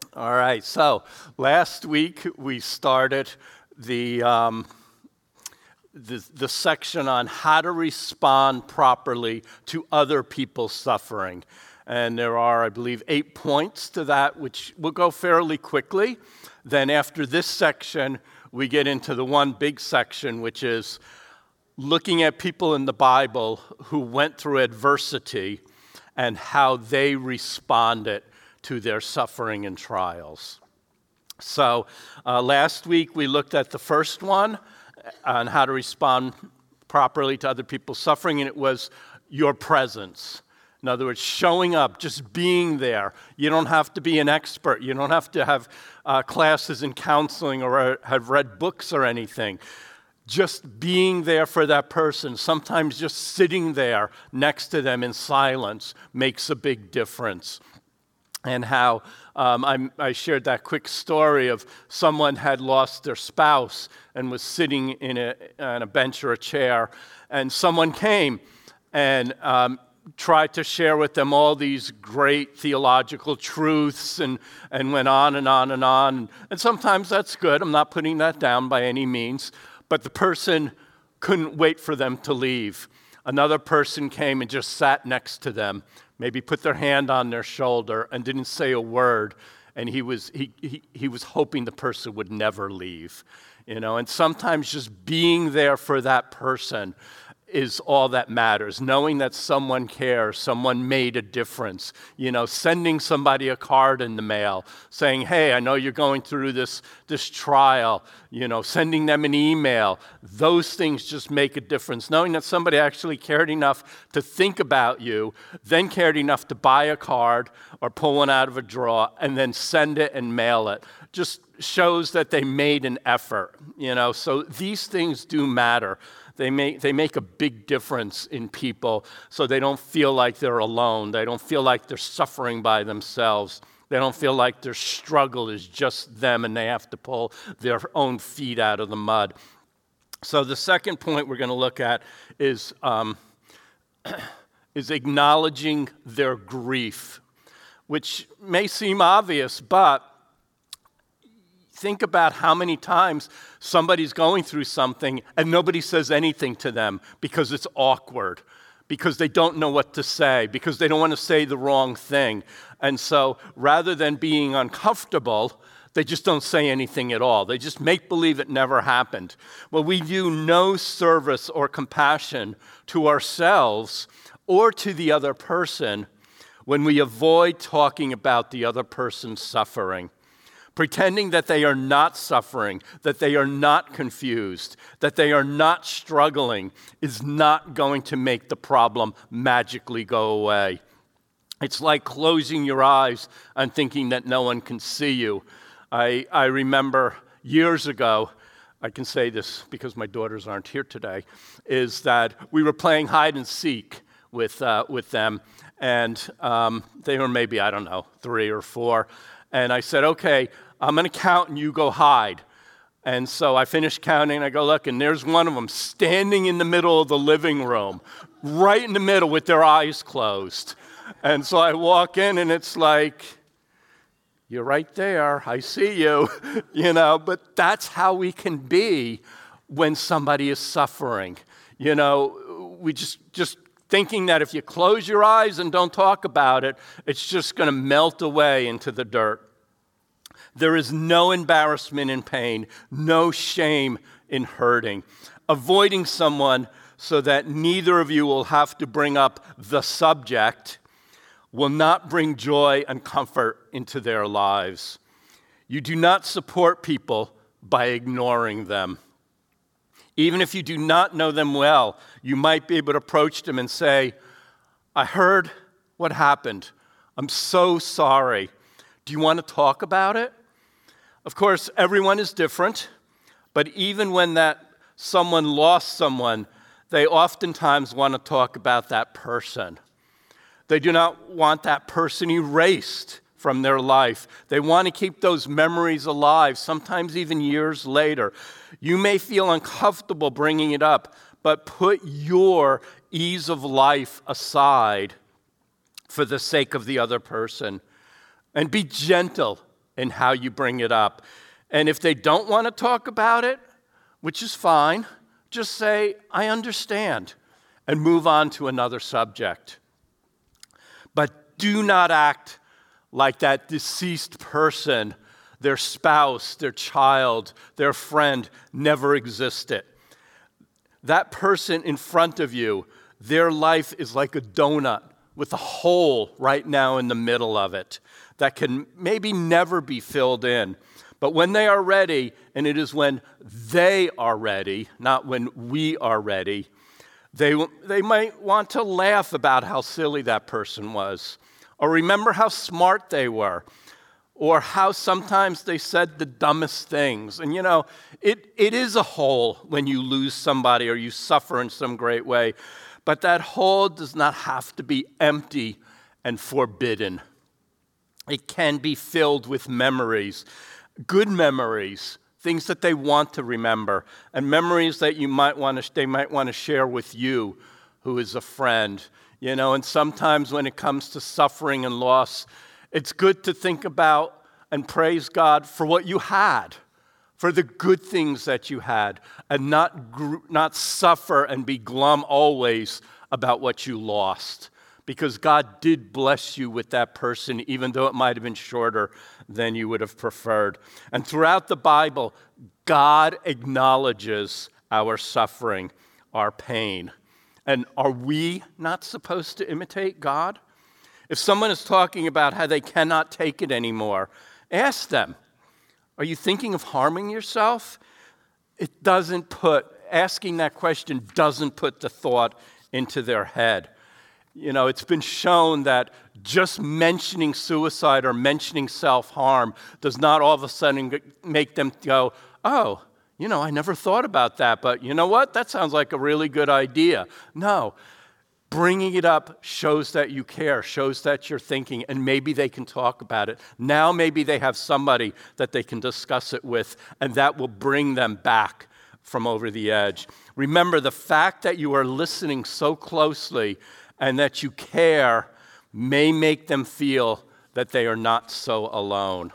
All right, so last week we started the section on how to respond properly to other people's suffering. And there are, I believe, 8 points to that, which will go fairly quickly. Then after this section, we get into the one big section, which is looking at people in the Bible who went through adversity and how they responded to their suffering and trials. So last week we looked at the first one on how to respond properly to other people's suffering, and it was your presence. In other words, showing up, just being there. You don't have to be an expert. You don't have to have classes in counseling or have read books or anything. Just being there for that person, sometimes just sitting there next to them in silence makes a big difference. And how I shared that quick story of someone had lost their spouse and was sitting on a bench or a chair, and someone came and tried to share with them all these great theological truths and went on and on and on. And sometimes that's good. I'm not putting that down by any means. But the person couldn't wait for them to leave. Another person came and just sat next to them, maybe put their hand on their shoulder and didn't say a word. And he was hoping the person would never leave. And sometimes just being there for that person is all that matters. Knowing that someone cares, someone made a difference. Sending somebody a card in the mail, saying, hey, I know you're going through this trial. Sending them an email. Those things just make a difference. Knowing that somebody actually cared enough to think about you, then cared enough to buy a card or pull one out of a drawer and then send it and mail it, just shows that they made an effort. So these things do matter. They make a big difference in people so they don't feel like they're alone. They don't feel like they're suffering by themselves. They don't feel like their struggle is just them and they have to pull their own feet out of the mud. So the second point we're going to look at is acknowledging their grief, which may seem obvious, but think about how many times somebody's going through something and nobody says anything to them because it's awkward, because they don't know what to say, because they don't want to say the wrong thing. And so rather than being uncomfortable, they just don't say anything at all. They just make believe it never happened. Well, we do no service or compassion to ourselves or to the other person when we avoid talking about the other person's suffering. Pretending that they are not suffering, that they are not confused, that they are not struggling is not going to make the problem magically go away. It's like closing your eyes and thinking that no one can see you. I remember years ago, I can say this because my daughters aren't here today, is that we were playing hide and seek with them, and they were maybe, 3 or 4. And I said, okay, I'm going to count and you go hide. And so I finished counting and I go, look, and there's one of them standing in the middle of the living room, right in the middle with their eyes closed. And so I walk in and it's like, you're right there, I see you, but that's how we can be when somebody is suffering. We just thinking that if you close your eyes and don't talk about it, it's just going to melt away into the dirt. There is no embarrassment in pain, no shame in hurting. Avoiding someone so that neither of you will have to bring up the subject will not bring joy and comfort into their lives. You do not support people by ignoring them. Even if you do not know them well, you might be able to approach them and say, I heard what happened. I'm so sorry. Do you want to talk about it? Of course, everyone is different, but even when that someone lost someone, they oftentimes want to talk about that person. They do not want that person erased from their life. They want to keep those memories alive, sometimes even years later. You may feel uncomfortable bringing it up, but put your ease of life aside for the sake of the other person. And be gentle in how you bring it up. And if they don't want to talk about it, which is fine, just say, I understand, and move on to another subject. But do not act like that deceased person, their spouse, their child, their friend, never existed. That person in front of you, their life is like a donut with a hole right now in the middle of it that can maybe never be filled in. But when they are ready, and it is when they are ready, not when we are ready, they might want to laugh about how silly that person was, or remember how smart they were, or how sometimes they said the dumbest things. And it is a hole when you lose somebody or you suffer in some great way, but that hole does not have to be empty and forbidden. It can be filled with memories, good memories, things that they want to remember, and memories that they might want to share with you, who is a friend. And sometimes when it comes to suffering and loss, it's good to think about and praise God for what you had, for the good things that you had, and not suffer and be glum always about what you lost. Because God did bless you with that person, even though it might have been shorter than you would have preferred. And throughout the Bible, God acknowledges our suffering, our pain. And are we not supposed to imitate God? If someone is talking about how they cannot take it anymore, ask them, are you thinking of harming yourself? Asking that question doesn't put the thought into their head. It's been shown that just mentioning suicide or mentioning self-harm does not all of a sudden make them go, oh, I never thought about that, but you know what? That sounds like a really good idea. No, bringing it up shows that you care, shows that you're thinking, and maybe they can talk about it. Now maybe they have somebody that they can discuss it with, and that will bring them back from over the edge. Remember, the fact that you are listening so closely and that you care may make them feel that they are not so alone.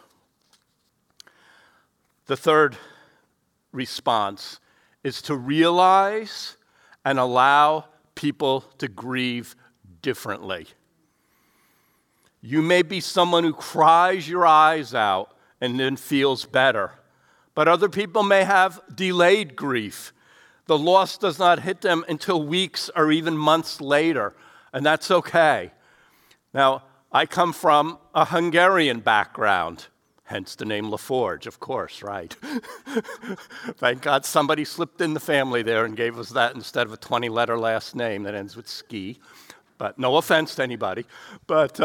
The third response is to realize and allow people to grieve differently. You may be someone who cries your eyes out and then feels better, but other people may have delayed grief. The loss does not hit them until weeks or even months later, and that's okay. Now, I come from a Hungarian background, hence the name LaForge, of course, right? Thank God somebody slipped in the family there and gave us that instead of a 20-letter last name that ends with ski. But no offense to anybody. But,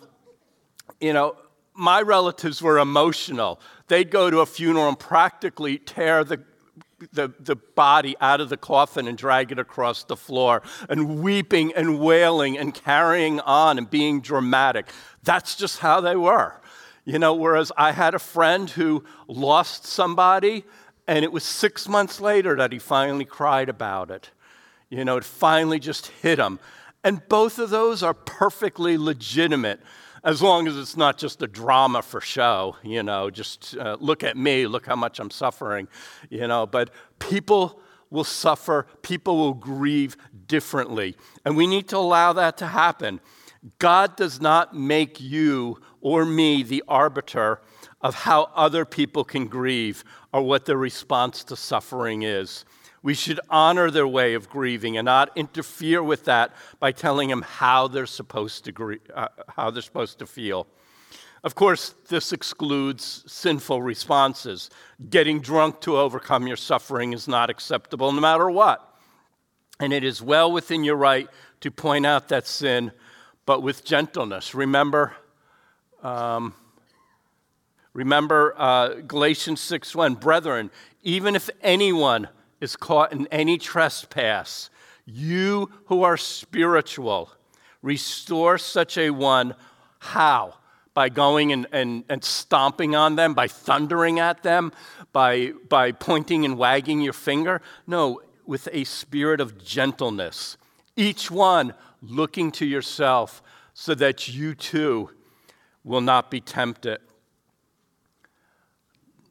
my relatives were emotional. They'd go to a funeral and practically tear the body out of the coffin and drag it across the floor, and weeping and wailing and carrying on and being dramatic. That's just how they were. Whereas I had a friend who lost somebody, and it was 6 months later that he finally cried about it. It finally just hit him. And both of those are perfectly legitimate, as long as it's not just a drama for show, just look at me, look how much I'm suffering, But people will suffer, people will grieve differently, and we need to allow that to happen. God does not make you or me the arbiter of how other people can grieve or what their response to suffering is. We should honor their way of grieving and not interfere with that by telling them how they're supposed to feel. Of course, this excludes sinful responses. Getting drunk to overcome your suffering is not acceptable no matter what. And it is well within your right to point out that sin, but with gentleness. Remember Galatians 6:1, brethren, even if anyone is caught in any trespass, you who are spiritual, restore such a one. How? By going and stomping on them, by thundering at them, by pointing and wagging your finger? No, with a spirit of gentleness. Each one looking to yourself so that you too will not be tempted.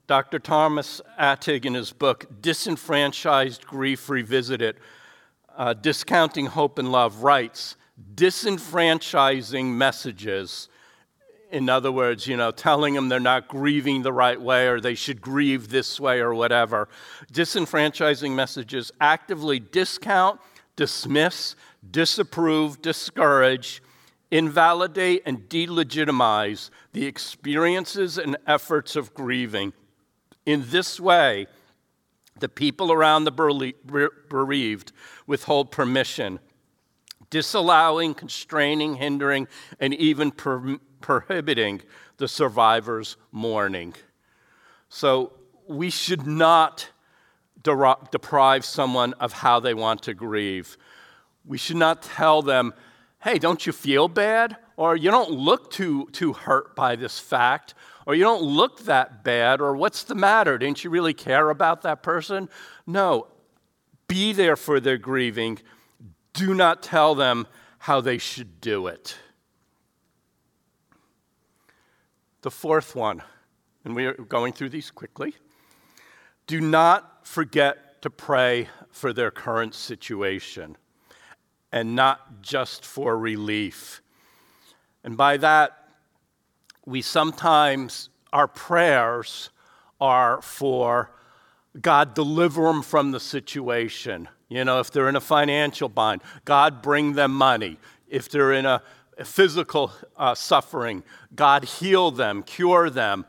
Dr. Thomas Attig, in his book, Disenfranchised Grief Revisited, Discounting Hope and Love, writes, disenfranchising messages, in other words, telling them they're not grieving the right way or they should grieve this way or whatever, disenfranchising messages actively discount, dismiss, disapprove, discourage, invalidate, and delegitimize the experiences and efforts of grieving. In this way, the people around the bereaved withhold permission, disallowing, constraining, hindering, and even prohibiting the survivor's mourning. So we should not deprive someone of how they want to grieve. We should not tell them, hey, don't you feel bad? Or you don't look too hurt by this fact. Or you don't look that bad. Or what's the matter? Didn't you really care about that person? No. Be there for their grieving. Do not tell them how they should do it. The fourth one, and we are going through these quickly. Do not forget to pray for their current situation, and not just for relief. And by that, we sometimes, our prayers are for God, deliver them from the situation. If they're in a financial bind, God, bring them money. If they're in a physical suffering, God, heal them, cure them,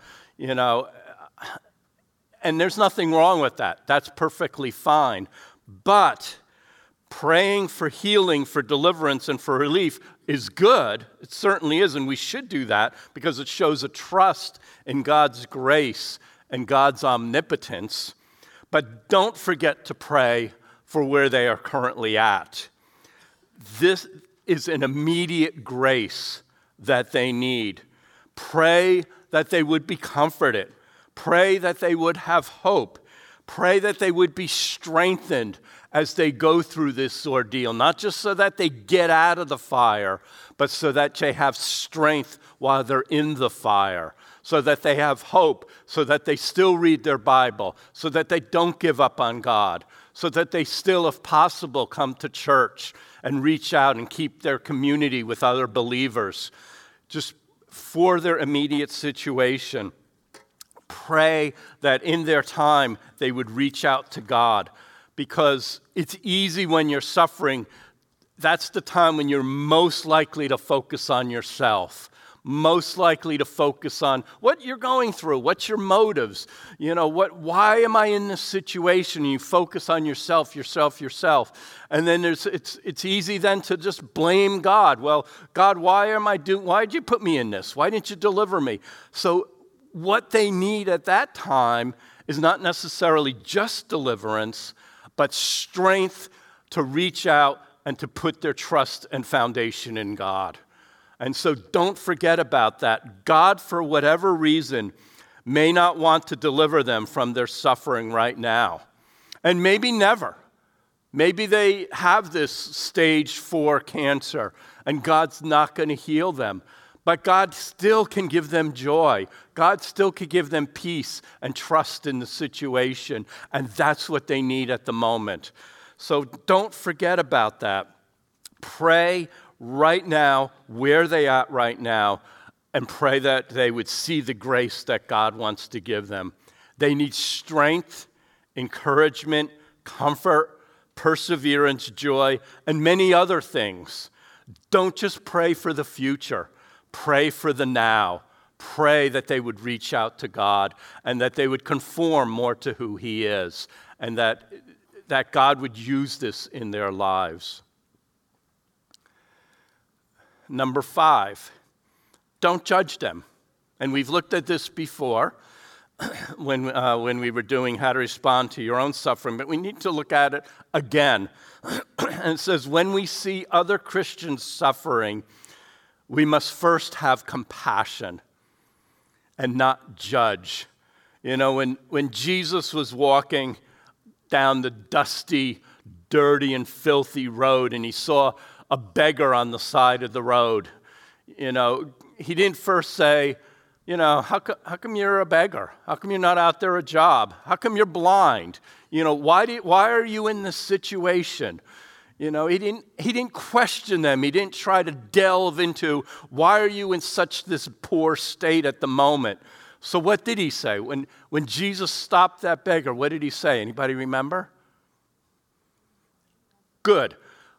And there's nothing wrong with that. That's perfectly fine. But praying for healing, for deliverance, and for relief is good. It certainly is, and we should do that because it shows a trust in God's grace and God's omnipotence. But don't forget to pray for where they are currently at. This is an immediate grace that they need. Pray that they would be comforted. Pray that they would have hope. Pray that they would be strengthened as they go through this ordeal, not just so that they get out of the fire, but so that they have strength while they're in the fire, so that they have hope, so that they still read their Bible, so that they don't give up on God, so that they still, if possible, come to church and reach out and keep their community with other believers, just for their immediate situation. Pray that in their time they would reach out to God, because it's easy when you're suffering. That's the time when you're most likely to focus on yourself, most likely to focus on what you're going through, what's your motives, why am I in this situation? And you focus on yourself. And then it's easy then to just blame God. Well, God, why'd you put me in this? Why didn't you deliver me? So what they need at that time is not necessarily just deliverance, but strength to reach out and to put their trust and foundation in God. And so don't forget about that. God, for whatever reason, may not want to deliver them from their suffering right now. And maybe never. Maybe they have this stage 4 cancer, and God's not going to heal them. But God still can give them joy. God still can give them peace and trust in the situation. And that's what they need at the moment. So don't forget about that. Pray right now, where they at right now, and pray that they would see the grace that God wants to give them. They need strength, encouragement, comfort, perseverance, joy, and many other things. Don't just pray for the future. Pray for the now. Pray that they would reach out to God and that they would conform more to who He is, and that God would use this in their lives. Number 5, don't judge them. And we've looked at this before when we were doing how to respond to your own suffering, but we need to look at it again. And it says, when we see other Christians suffering, we must first have compassion and not judge. When Jesus was walking down the dusty, dirty, and filthy road, and he saw a beggar on the side of the road, he didn't first say, how come you're a beggar? How come you're not out there a job? How come you're blind? Why are you in this situation? He didn't question them. He didn't try to delve into why are you in such this poor state at the moment. So what did he say? When Jesus stopped that beggar, what did he say? Anybody remember? Good.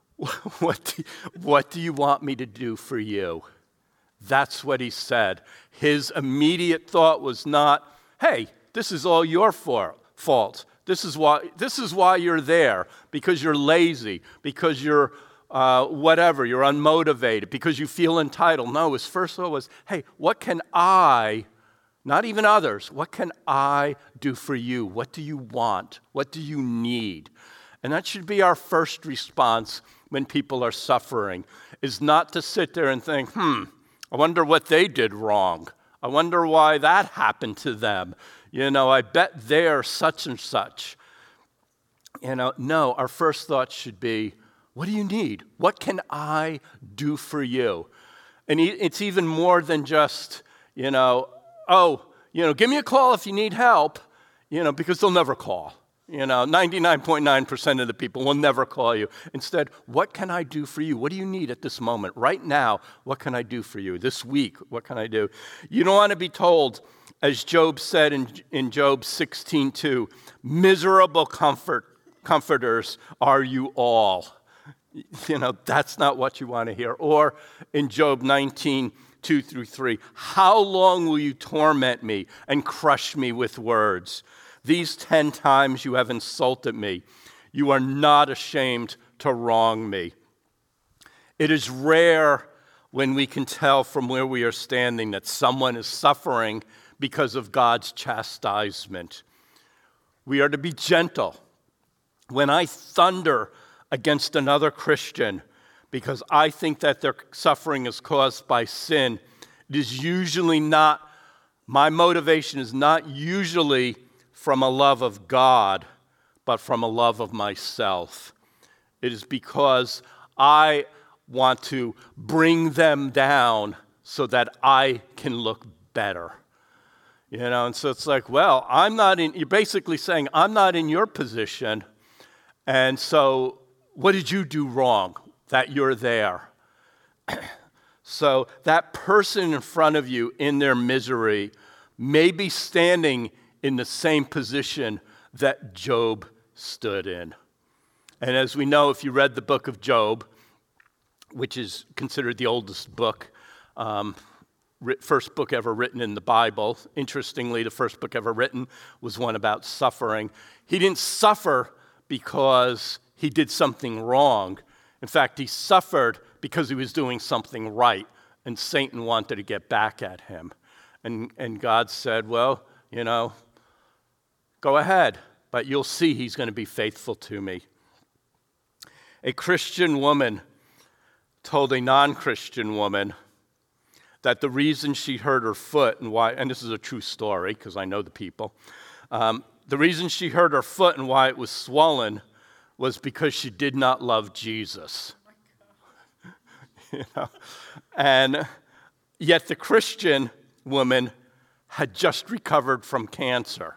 What do you want me to do for you? That's what he said. His immediate thought was not, hey, this is all your fault. This is why you're there, because you're lazy, because you're whatever, you're unmotivated, because you feel entitled. No, his first thought was, hey, what can I, not even others, what can I do for you? What do you want? What do you need? And that should be our first response when people are suffering, is not to sit there and think, I wonder what they did wrong. I wonder why that happened to them. I bet they're such and such. No, our first thought should be, what do you need? What can I do for you? And it's even more than just, give me a call if you need help, because they'll never call. 99.9% of the people will never call you. Instead, what can I do for you? What do you need at this moment? Right now, what can I do for you? This week, what can I do? You don't want to be told, as Job said in Job 16:2, miserable comforters are you all. That's not what you want to hear. Or in Job 19:2-3, how long will you torment me and crush me with words? These 10 times you have insulted me. You are not ashamed to wrong me. It is rare when we can tell from where we are standing that someone is suffering because of God's chastisement. We are to be gentle. When I thunder against another Christian because I think that their suffering is caused by sin, it is usually not, my motivation is not usually from a love of God, but from a love of myself. It is because I want to bring them down so that I can look better. And so it's like, well, you're basically saying, I'm not in your position, and so what did you do wrong that you're there? So that person in front of you in their misery may be standing in the same position that Job stood in. And as we know, if you read the book of Job, which is considered the oldest book, first book ever written in the Bible. Interestingly, the first book ever written was one about suffering. He didn't suffer because he did something wrong. In fact, he suffered because he was doing something right, and Satan wanted to get back at him. And God said, well, go ahead, but you'll see he's going to be faithful to me. A Christian woman told a non-Christian woman that the reason she hurt her foot and why, and this is a true story because I know the people, the reason she hurt her foot and why it was swollen was because she did not love Jesus. And yet the Christian woman had just recovered from cancer.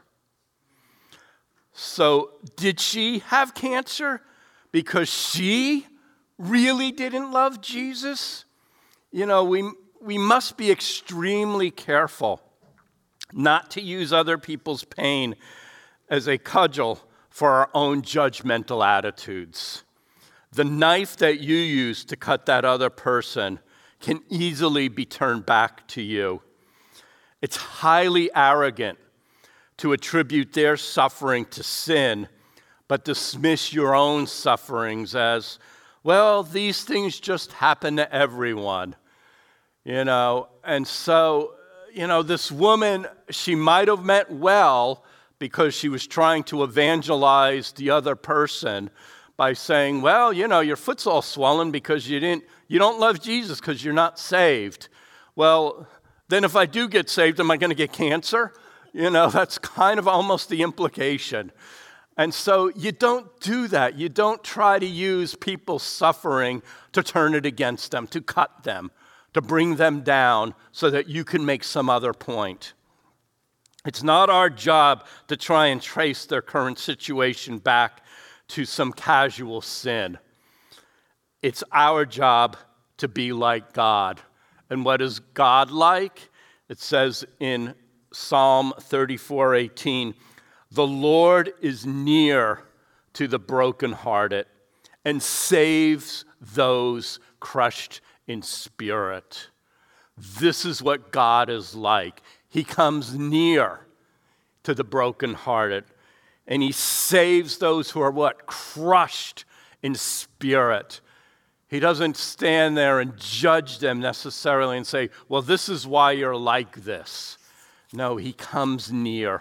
So did she have cancer because she really didn't love Jesus? We must be extremely careful not to use other people's pain as a cudgel for our own judgmental attitudes. The knife that you use to cut that other person can easily be turned back to you. It's highly arrogant to attribute their suffering to sin, but dismiss your own sufferings as, well, these things just happen to everyone. And so, this woman, she might have meant well because she was trying to evangelize the other person by saying, well, your foot's all swollen because you don't love Jesus because you're not saved. Well, then if I do get saved, am I going to get cancer? That's kind of almost the implication. And so you don't do that. You don't try to use people's suffering to turn it against them, to cut them, to bring them down so that you can make some other point. It's not our job to try and trace their current situation back to some casual sin. It's our job to be like God. And what is God like? It says in Psalm 34:18, "The Lord is near to the brokenhearted and saves those crushed in spirit." This is what God is like. He comes near to the brokenhearted, and he saves those who are what? Crushed in spirit. He doesn't stand there and judge them necessarily and say, well, this is why you're like this. No, he comes near.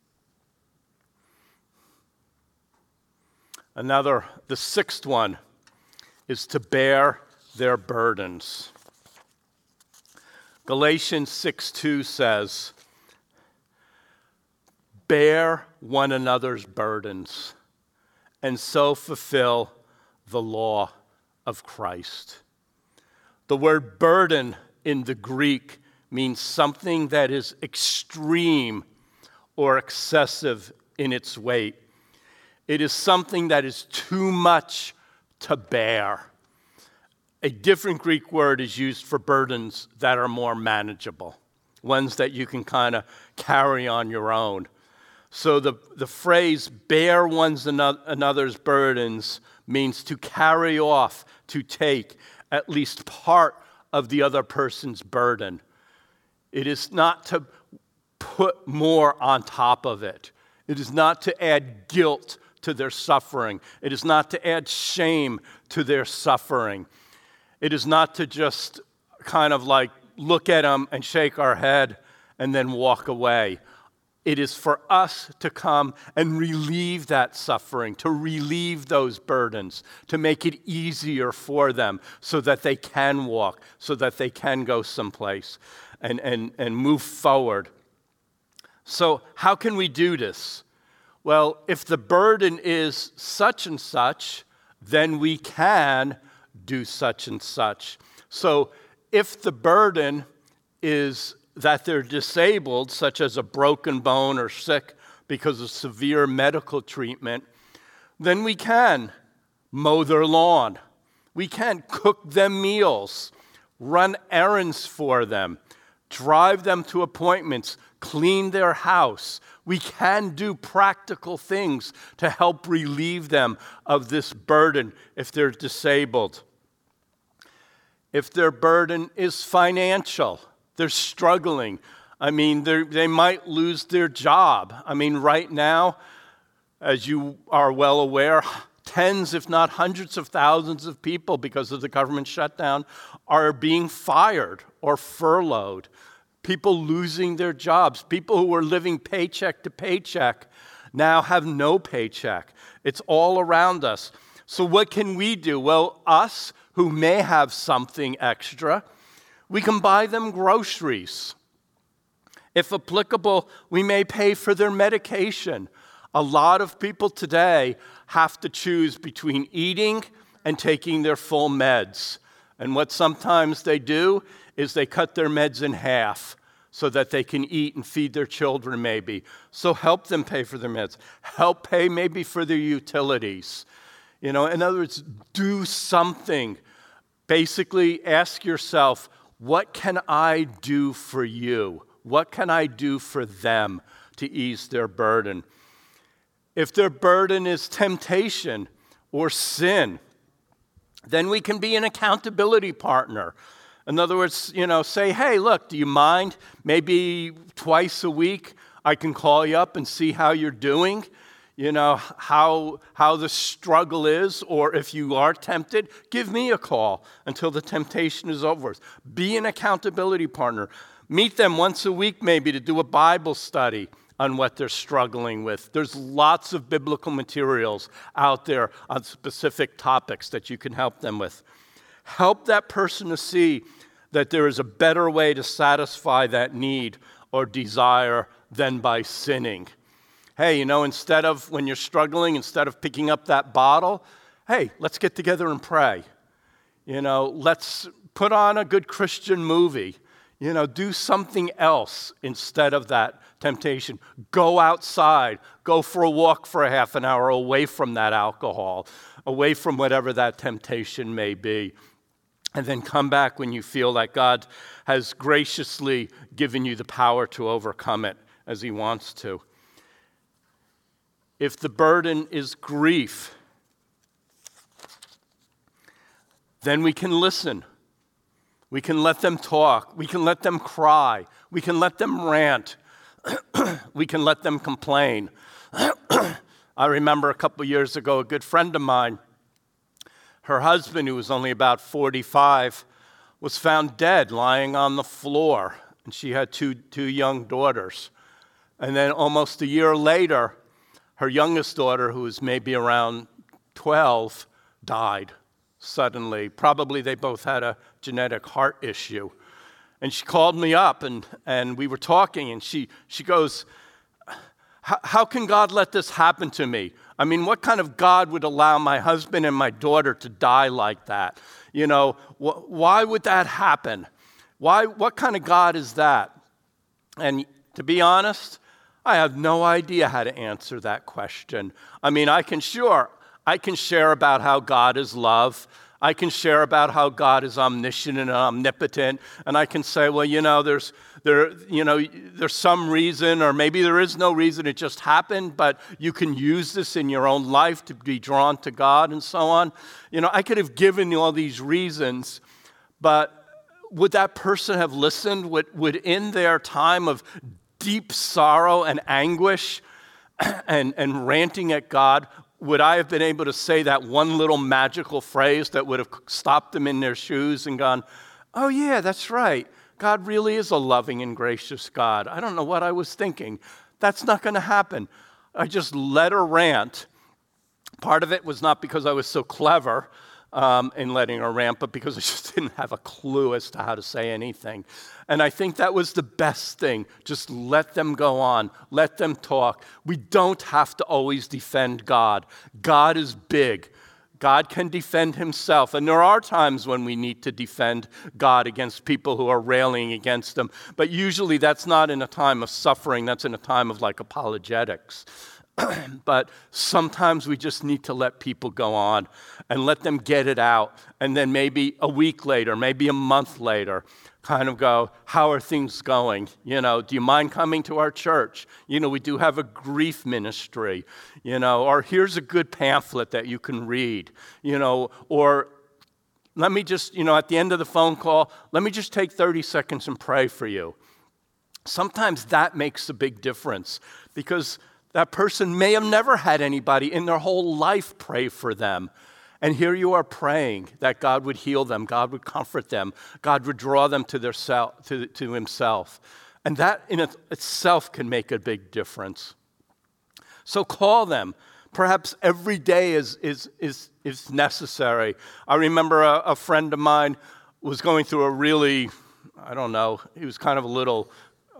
The sixth one is to bear their burdens. Galatians 6:2 says, "Bear one another's burdens, and so fulfill the law of Christ." The word burden in the Greek means something that is extreme or excessive in its weight. It is something that is too much to bear. A different Greek word is used for burdens that are more manageable, ones that you can kind of carry on your own. So the phrase bear another's burdens means to carry off, to take at least part of the other person's burden. It is not to put more on top of it. It is not to add guilt to their suffering. It is not to add shame to their suffering. It is not to just kind of like look at them and shake our head and then walk away. It is for us to come and relieve that suffering, to relieve those burdens, to make it easier for them so that they can walk, so that they can go someplace and move forward. So how can we do this? Well, if the burden is such and such, then we can do such and such. So if the burden is that they're disabled, such as a broken bone or sick because of severe medical treatment, then we can mow their lawn. We can cook them meals, run errands for them, drive them to appointments, clean their house. We can do practical things to help relieve them of this burden if they're disabled. If their burden is financial, they're struggling. I mean, they might lose their job. I mean, right now, as you are well aware, tens, if not hundreds of thousands of people, because of the government shutdown, are being fired or furloughed. People losing their jobs. People who were living paycheck to paycheck now have no paycheck. It's all around us. So what can we do? Well, us who may have something extra, we can buy them groceries. If applicable, we may pay for their medication. A lot of people today have to choose between eating and taking their full meds. And what sometimes they do is they cut their meds in half so that they can eat and feed their children maybe. So help them pay for their meds. Help pay maybe for their utilities. In other words, do something. Basically, ask yourself, what can I do for you? What can I do for them to ease their burden? If their burden is temptation or sin, then we can be an accountability partner. In other words, say, hey, look, do you mind? Maybe twice a week I can call you up and see how you're doing. How the struggle is, or if you are tempted, give me a call until the temptation is over. Be an accountability partner. Meet them once a week maybe to do a Bible study on what they're struggling with. There's lots of biblical materials out there on specific topics that you can help them with. Help that person to see that there is a better way to satisfy that need or desire than by sinning. Hey, instead of, when you're struggling, instead of picking up that bottle, hey, let's get together and pray. Let's put on a good Christian movie. Do something else instead of that temptation. Go outside. Go for a walk for a half an hour away from that alcohol, away from whatever that temptation may be. And then come back when you feel like God has graciously given you the power to overcome it as He wants to. If the burden is grief, then we can listen. We can let them talk. We can let them cry. We can let them rant. We can let them complain. I remember a couple years ago, a good friend of mine, her husband, who was only about 45, was found dead lying on the floor. And she had two young daughters. And then almost a year later, her youngest daughter, who was maybe around 12, died suddenly. Probably they both had a genetic heart issue. And she called me up, and we were talking, and she goes, how can God let this happen to me? I mean, what kind of God would allow my husband and my daughter to die like that? Why would that happen? What kind of God is that? And to be honest, I have no idea how to answer that question. I mean, I can share about how God is love. I can share about how God is omniscient and omnipotent, and I can say, well, there's some reason, or maybe there is no reason, it just happened, but you can use this in your own life to be drawn to God and so on. I could have given you all these reasons, but would that person have listened? Would in their time of deep sorrow and anguish and ranting at God, would I have been able to say that one little magical phrase that would have stopped them in their shoes and gone, oh yeah, that's right. God really is a loving and gracious God. I don't know what I was thinking. That's not going to happen. I just let her rant. Part of it was not because I was so clever in letting her rant, but because I just didn't have a clue as to how to say anything. And I think that was the best thing. Just let them go on. Let them talk. We don't have to always defend God. God is big. God can defend Himself. And there are times when we need to defend God against people who are railing against Him. But usually that's not in a time of suffering. That's in a time of apologetics. But sometimes we just need to let people go on and let them get it out. And then maybe a week later, maybe a month later, kind of go, how are things going? Do you mind coming to our church? We do have a grief ministry, or here's a good pamphlet that you can read, or let me just, at the end of the phone call, let me just take 30 seconds and pray for you. Sometimes that makes a big difference because that person may have never had anybody in their whole life pray for them. And here you are praying that God would heal them, God would comfort them, God would draw them to Himself. And that in itself can make a big difference. So call them. Perhaps every day is necessary. I remember a friend of mine was going through a really, he was kind of a little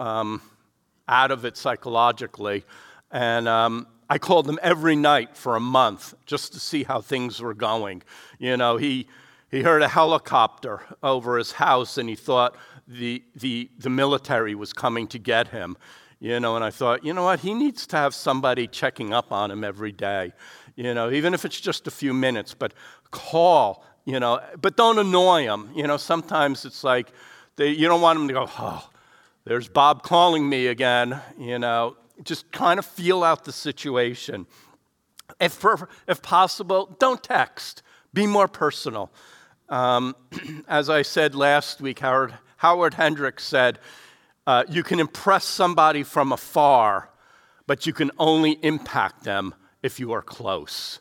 out of it psychologically. And I called him every night for a month just to see how things were going. He heard a helicopter over his house, and he thought the military was coming to get him. And I thought, what? He needs to have somebody checking up on him every day. Even if it's just a few minutes, but call. But don't annoy him. Sometimes it's like you don't want him to go, oh, there's Bob calling me again. Just kind of feel out the situation. If possible, don't text. Be more personal. As I said last week, Howard Hendricks said, you can impress somebody from afar, but you can only impact them if you are close.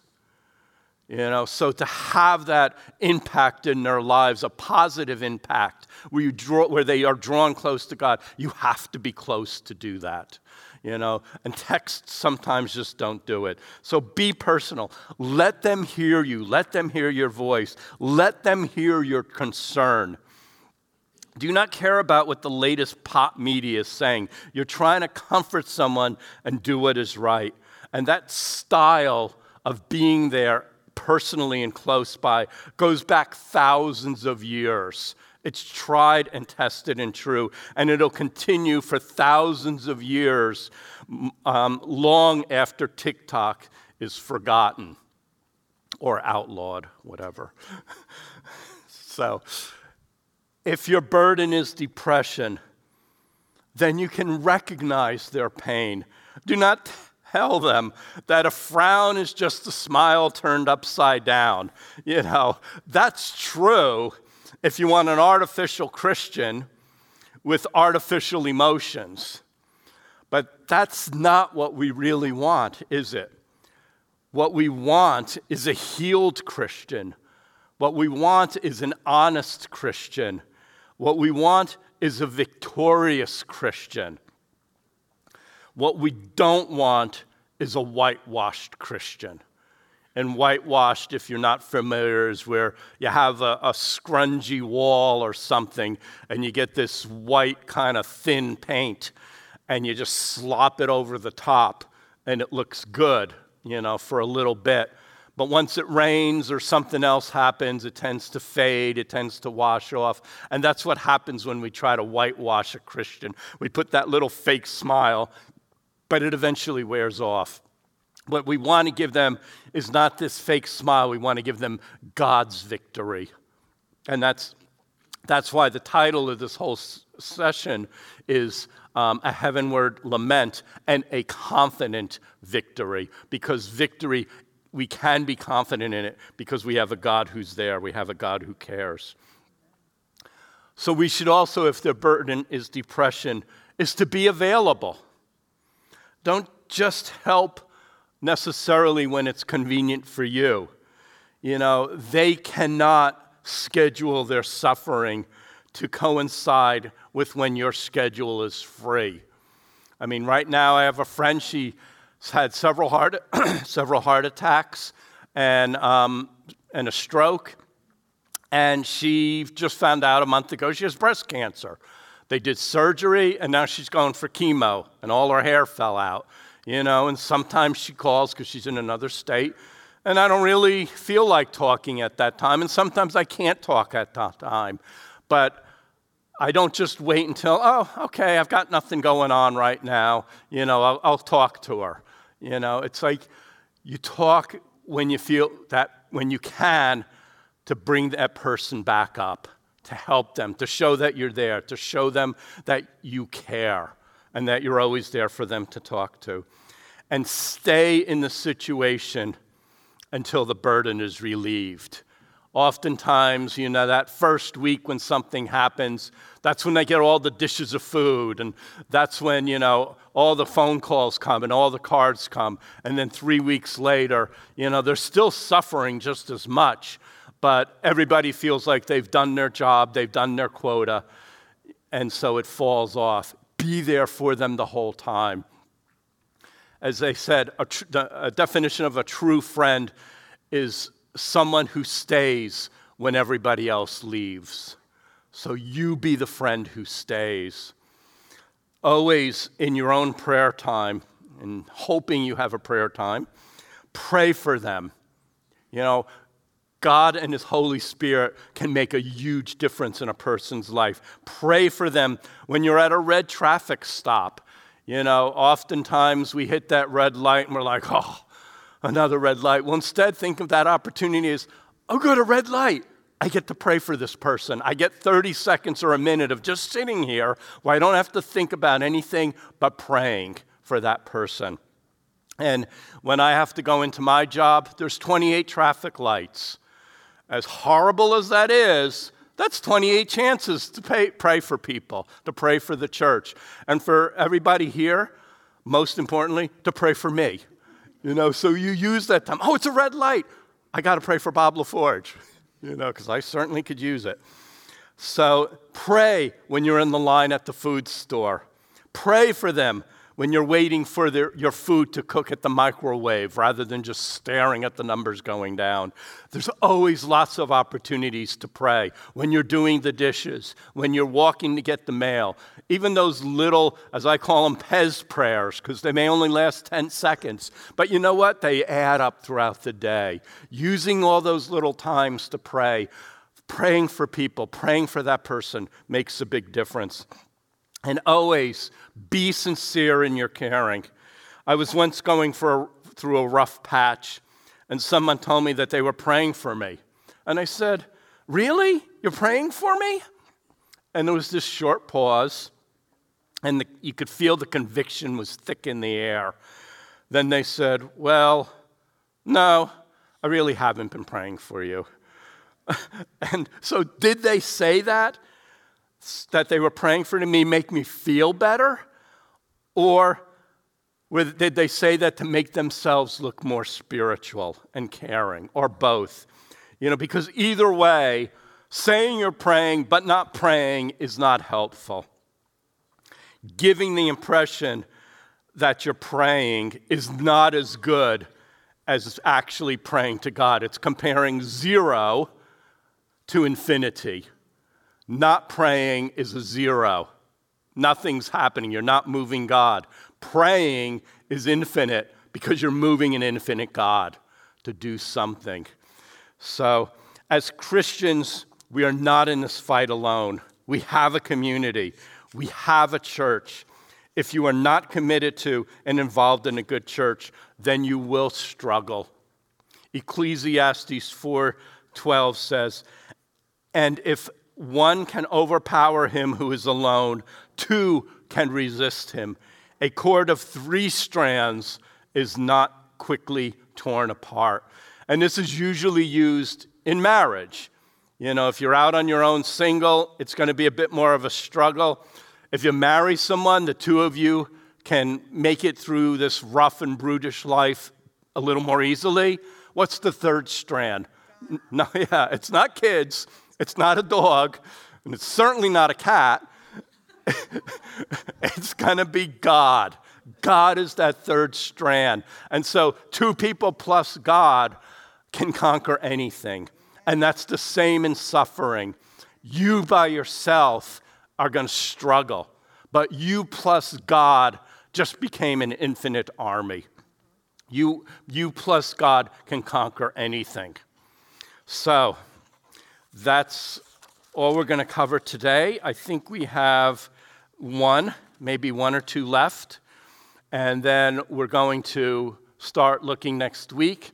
So to have that impact in their lives, a positive impact, where they are drawn close to God, you have to be close to do that. And texts sometimes just don't do it. So be personal. Let them hear you. Let them hear your voice. Let them hear your concern. Do not care about what the latest pop media is saying. You're trying to comfort someone and do what is right. And that style of being there personally and close by goes back thousands of years. It's tried and tested and true, and it'll continue for thousands of years, long after TikTok is forgotten or outlawed, whatever. So, if your burden is depression, then you can recognize their pain. Do not tell them that a frown is just a smile turned upside down. That's true if you want an artificial Christian with artificial emotions. But that's not what we really want, is it? What we want is a healed Christian. What we want is an honest Christian. What we want is a victorious Christian. What we don't want is a whitewashed Christian. And whitewashed, if you're not familiar, is where you have a scrungy wall or something, and you get this white kind of thin paint, and you just slop it over the top, and it looks good, for a little bit. But once it rains or something else happens, it tends to fade, it tends to wash off. And that's what happens when we try to whitewash a Christian. We put that little fake smile, but it eventually wears off. What we want to give them is not this fake smile. We want to give them God's victory. And that's why the title of this whole session is A Heavenward Lament and a Confident Victory. Because victory, we can be confident in it because we have a God who's there. We have a God who cares. So we should also, if their burden is depression, is to be available. Don't just help necessarily when it's convenient for you. They cannot schedule their suffering to coincide with when your schedule is free. Right now I have a friend, she's had several heart attacks and a stroke, and she just found out a month ago she has breast cancer. They did surgery, and now she's going for chemo, and all her hair fell out. And sometimes she calls because she's in another state, and I don't really feel like talking at that time, and sometimes I can't talk at that time. But I don't just wait until, okay, I've got nothing going on right now, I'll talk to her. It's like you talk when you feel that, when you can, to bring that person back up, to help them, to show that you're there, to show them that you care and that you're always there for them to talk to. And stay in the situation until the burden is relieved. Oftentimes, that first week when something happens, that's when they get all the dishes of food, and that's when, all the phone calls come and all the cards come. And then 3 weeks later, they're still suffering just as much, but everybody feels like they've done their job, they've done their quota, and so it falls off. Be there for them the whole time. As they said, a definition of a true friend is someone who stays when everybody else leaves. So you be the friend who stays. Always in your own prayer time, and hoping you have a prayer time, pray for them. God and His Holy Spirit can make a huge difference in a person's life. Pray for them when you're at a red traffic stop. Oftentimes we hit that red light and we're like, another red light. Well, instead, think of that opportunity as, good, a red light. I get to pray for this person. I get 30 seconds or a minute of just sitting here where I don't have to think about anything but praying for that person. And when I have to go into my job, there's 28 traffic lights. As horrible as that is, that's 28 chances to pray for people, to pray for the church. And for everybody here, most importantly, to pray for me. So you use that time. It's a red light. I got to pray for Bob LaForge, because I certainly could use it. So pray when you're in the line at the food store. Pray for them when you're waiting for your food to cook at the microwave rather than just staring at the numbers going down. There's always lots of opportunities to pray. When you're doing the dishes, when you're walking to get the mail, even those little, as I call them, Pez prayers, because they may only last 10 seconds. But you know what? They add up throughout the day. Using all those little times to pray Praying for people, praying for that person makes a big difference. And always be sincere in your caring. I was once going through a rough patch, and someone told me that they were praying for me. And I said, "Really? You're praying for me?" And there was this short pause, and you could feel the conviction was thick in the air. Then they said, "Well, no, I really haven't been praying for you." And so did they say that they were praying for me, make me feel better? Or did they say that to make themselves look more spiritual and caring, or both? Because either way, saying you're praying but not praying is not helpful. Giving the impression that you're praying is not as good as actually praying to God. It's comparing 0 to infinity. Not praying is a 0. Nothing's happening. You're not moving God. Praying is infinite because you're moving an infinite God to do something. So, as Christians, we are not in this fight alone. We have a community. We have a church. If you are not committed to and involved in a good church, then you will struggle. Ecclesiastes 4:12 says, "And if one can overpower him who is alone, 2 can resist him. A cord of 3 strands is not quickly torn apart." And this is usually used in marriage. If you're out on your own single, it's going to be a bit more of a struggle. If you marry someone, the 2 of you can make it through this rough and brutish life a little more easily. What's the 3rd strand? No, it's not kids. It's not a dog, and it's certainly not a cat. It's going to be God. God is that 3rd strand. And so 2 people plus God can conquer anything. And that's the same in suffering. You by yourself are going to struggle, but you plus God just became an infinite army. You plus God can conquer anything. So, that's all we're going to cover today. I think we have maybe 1 or 2 left. And then we're going to start looking next week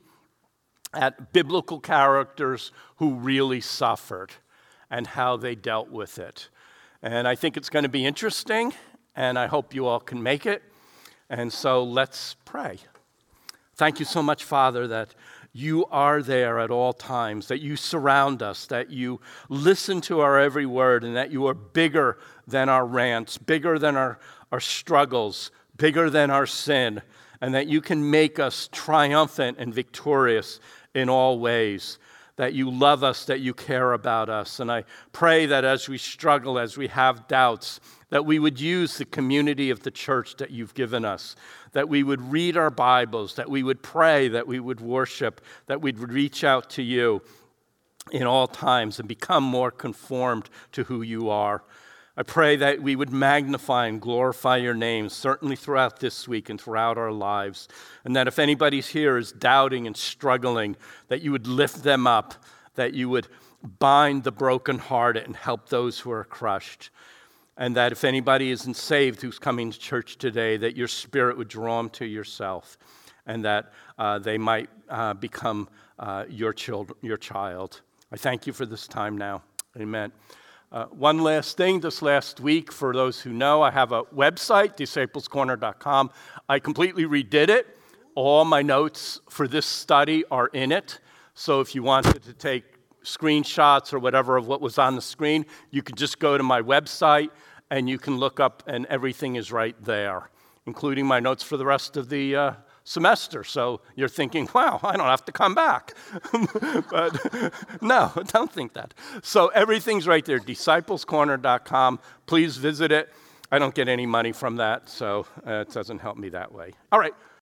at biblical characters who really suffered and how they dealt with it. And I think it's going to be interesting, and I hope you all can make it. And so let's pray. Thank you so much, Father, that you are there at all times, that you surround us, that you listen to our every word, and that you are bigger than our rants, bigger than our struggles, bigger than our sin, and that you can make us triumphant and victorious in all ways, that you love us, that you care about us. And I pray that as we struggle, as we have doubts, that we would use the community of the church that you've given us, that we would read our Bibles, that we would pray, that we would worship, that we'd reach out to you in all times and become more conformed to who you are. I pray that we would magnify and glorify your name, certainly throughout this week and throughout our lives. And that if anybody's here is doubting and struggling, that you would lift them up, that you would bind the brokenhearted and help those who are crushed. And that if anybody isn't saved who's coming to church today, that your Spirit would draw them to yourself, and that they might become your child. I thank you for this time now. Amen. One last thing, this last week, for those who know, I have a website, disciplescorner.com. I completely redid it. All my notes for this study are in it. So if you wanted to take screenshots or whatever of what was on the screen, you can just go to my website and you can look up, and everything is right there, including my notes for the rest of the semester. So you're thinking, wow, I don't have to come back. But no, don't think that. So everything's right there, disciplescorner.com. Please visit it. I don't get any money from that, so it doesn't help me that way. All right.